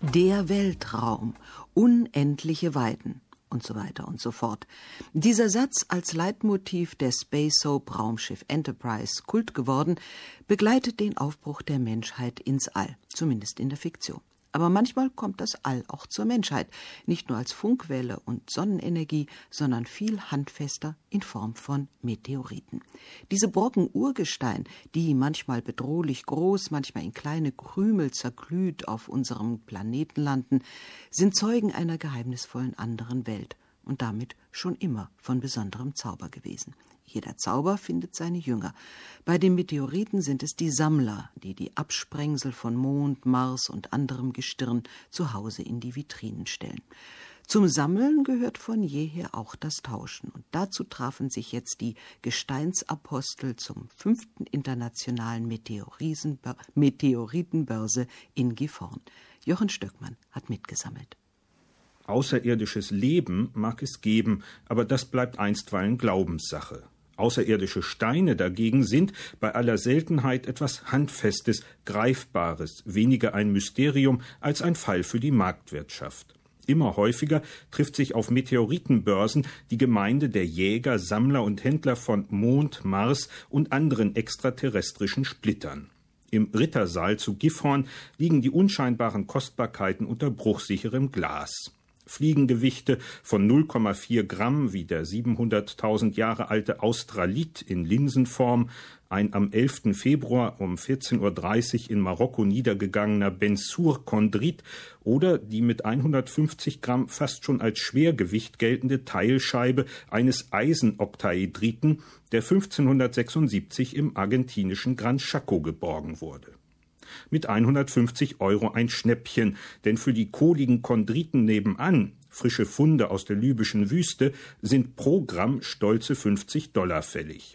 Der Weltraum, unendliche Weiten und so weiter und so fort. Dieser Satz, als Leitmotiv der Space Soap Raumschiff Enterprise Kult geworden, begleitet den Aufbruch der Menschheit ins All, zumindest in der Fiktion. Aber manchmal kommt das All auch zur Menschheit, nicht nur als Funkwelle und Sonnenenergie, sondern viel handfester in Form von Meteoriten. Diese Brocken Urgestein, die manchmal bedrohlich groß, manchmal in kleine Krümel zerglüht auf unserem Planeten landen, sind Zeugen einer geheimnisvollen anderen Welt und damit schon immer von besonderem Zauber gewesen. Jeder Zauber findet seine Jünger. Bei den Meteoriten sind es die Sammler, die die Absprengsel von Mond, Mars und anderem Gestirn zu Hause in die Vitrinen stellen. Zum Sammeln gehört von jeher auch das Tauschen. Und dazu trafen sich jetzt die Gesteinsapostel zum 5. internationalen Meteoritenbörse in Gifhorn. Jochen Stöckmann hat mitgesammelt. Außerirdisches Leben mag es geben, aber das bleibt einstweilen Glaubenssache. Außerirdische Steine dagegen sind bei aller Seltenheit etwas Handfestes, Greifbares, weniger ein Mysterium als ein Fall für die Marktwirtschaft. Immer häufiger trifft sich auf Meteoritenbörsen die Gemeinde der Jäger, Sammler und Händler von Mond, Mars und anderen extraterrestrischen Splittern. Im Rittersaal zu Gifhorn liegen die unscheinbaren Kostbarkeiten unter bruchsicherem Glas. Fliegengewichte von 0,4 Gramm wie der 700.000 Jahre alte Australit in Linsenform, ein am 11. Februar um 14.30 Uhr in Marokko niedergegangener Bensur-Chondrit oder die mit 150 Gramm fast schon als Schwergewicht geltende Teilscheibe eines Eisenoktaedriten, der 1576 im argentinischen Gran Chaco geborgen wurde. Mit 150 € ein Schnäppchen, denn für die kohligen Chondriten nebenan, frische Funde aus der libyschen Wüste, sind pro Gramm stolze $50 fällig.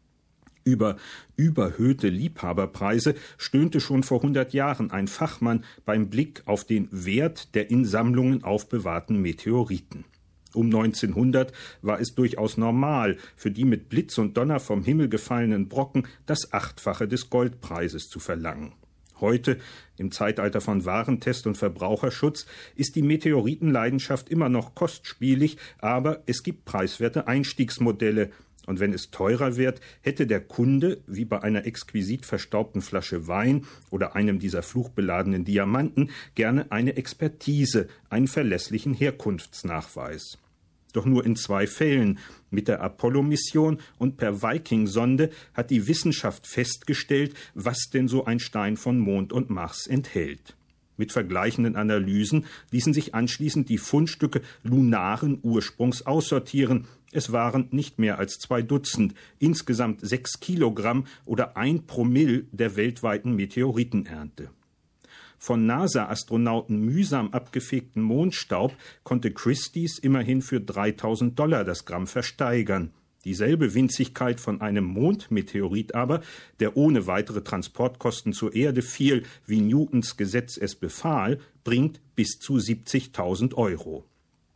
Über überhöhte Liebhaberpreise stöhnte schon vor 100 Jahren ein Fachmann beim Blick auf den Wert der in Sammlungen aufbewahrten Meteoriten. Um 1900 war es durchaus normal, für die mit Blitz und Donner vom Himmel gefallenen Brocken das 8-fache des Goldpreises zu verlangen. Heute, im Zeitalter von Warentest und Verbraucherschutz, ist die Meteoritenleidenschaft immer noch kostspielig, aber es gibt preiswerte Einstiegsmodelle. Und wenn es teurer wird, hätte der Kunde, wie bei einer exquisit verstaubten Flasche Wein oder einem dieser fluchbeladenen Diamanten, gerne eine Expertise, einen verlässlichen Herkunftsnachweis. Doch nur in 2 Fällen, mit der Apollo-Mission und per Viking-Sonde, hat die Wissenschaft festgestellt, was denn so ein Stein von Mond und Mars enthält. Mit vergleichenden Analysen ließen sich anschließend die Fundstücke lunaren Ursprungs aussortieren. Es waren nicht mehr als 2 Dutzend, insgesamt 6 Kilogramm oder 1 Promille der weltweiten Meteoritenernte. Von NASA-Astronauten mühsam abgefegten Mondstaub konnte Christie's immerhin für $3.000 das Gramm versteigern. Dieselbe Winzigkeit von einem Mondmeteorit aber, der ohne weitere Transportkosten zur Erde fiel, wie Newtons Gesetz es befahl, bringt bis zu 70.000 €.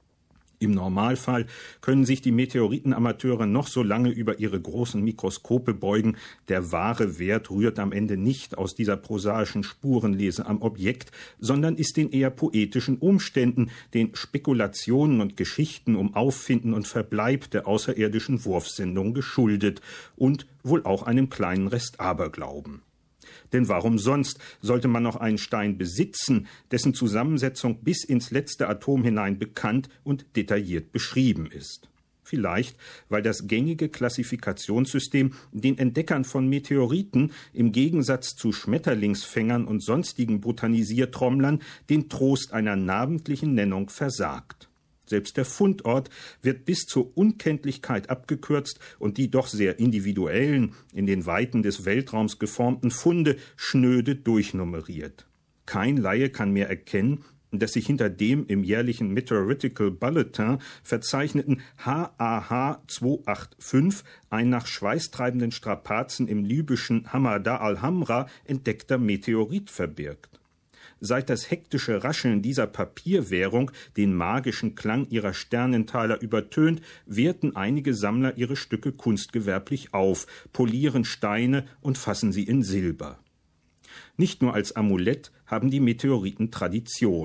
Im Normalfall können sich die Meteoritenamateure noch so lange über ihre großen Mikroskope beugen. Der wahre Wert rührt am Ende nicht aus dieser prosaischen Spurenlese am Objekt, sondern ist den eher poetischen Umständen, den Spekulationen und Geschichten um Auffinden und Verbleib der außerirdischen Wurfsendung geschuldet und wohl auch einem kleinen Rest Aberglauben. Denn warum sonst sollte man noch einen Stein besitzen, dessen Zusammensetzung bis ins letzte Atom hinein bekannt und detailliert beschrieben ist? Vielleicht, weil das gängige Klassifikationssystem den Entdeckern von Meteoriten im Gegensatz zu Schmetterlingsfängern und sonstigen Botanisiertrommlern den Trost einer namentlichen Nennung versagt. Selbst der Fundort wird bis zur Unkenntlichkeit abgekürzt und die doch sehr individuellen, in den Weiten des Weltraums geformten Funde schnöde durchnummeriert. Kein Laie kann mehr erkennen, dass sich hinter dem im jährlichen Meteoritical Bulletin verzeichneten HAH 285 ein nach schweißtreibenden Strapazen im libyschen Hamada al-Hamra entdeckter Meteorit verbirgt. Seit das hektische Rascheln dieser Papierwährung den magischen Klang ihrer Sternentaler übertönt, werten einige Sammler ihre Stücke kunstgewerblich auf, polieren Steine und fassen sie in Silber. Nicht nur als Amulett haben die Meteoriten Tradition.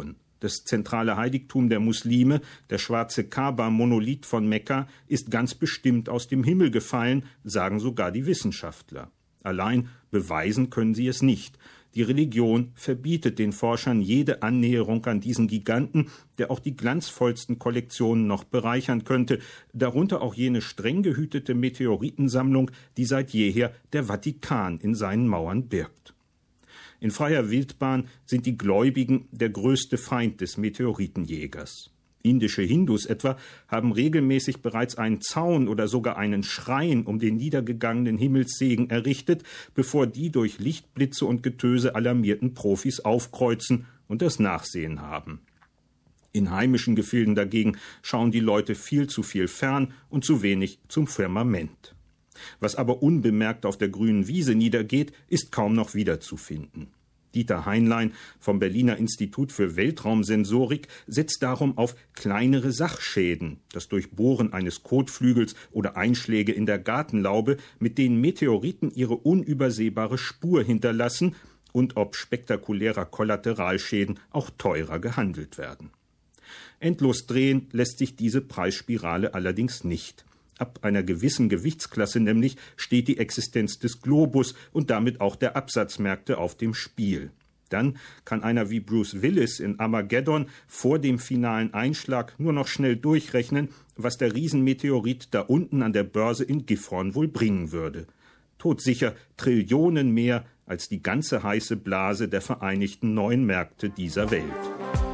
Das zentrale Heiligtum der Muslime, der schwarze Kaaba-Monolith von Mekka, ist ganz bestimmt aus dem Himmel gefallen, sagen sogar die Wissenschaftler. Allein beweisen können sie es nicht. Die Religion verbietet den Forschern jede Annäherung an diesen Giganten, der auch die glanzvollsten Kollektionen noch bereichern könnte, darunter auch jene streng gehütete Meteoritensammlung, die seit jeher der Vatikan in seinen Mauern birgt. In freier Wildbahn sind die Gläubigen der größte Feind des Meteoritenjägers. Indische Hindus etwa haben regelmäßig bereits einen Zaun oder sogar einen Schrein um den niedergegangenen Himmelssegen errichtet, bevor die durch Lichtblitze und Getöse alarmierten Profis aufkreuzen und das Nachsehen haben. In heimischen Gefilden dagegen schauen die Leute viel zu viel fern und zu wenig zum Firmament. Was aber unbemerkt auf der grünen Wiese niedergeht, ist kaum noch wiederzufinden. Dieter Heinlein vom Berliner Institut für Weltraumsensorik setzt darum auf kleinere Sachschäden, das Durchbohren eines Kotflügels oder Einschläge in der Gartenlaube, mit denen Meteoriten ihre unübersehbare Spur hinterlassen und ob spektakulärer Kollateralschäden auch teurer gehandelt werden. Endlos drehen lässt sich diese Preisspirale allerdings nicht. Ab einer gewissen Gewichtsklasse nämlich steht die Existenz des Globus und damit auch der Absatzmärkte auf dem Spiel. Dann kann einer wie Bruce Willis in Armageddon vor dem finalen Einschlag nur noch schnell durchrechnen, was der Riesenmeteorit da unten an der Börse in Gifhorn wohl bringen würde. Todsicher Trillionen mehr als die ganze heiße Blase der vereinigten neuen Märkte dieser Welt.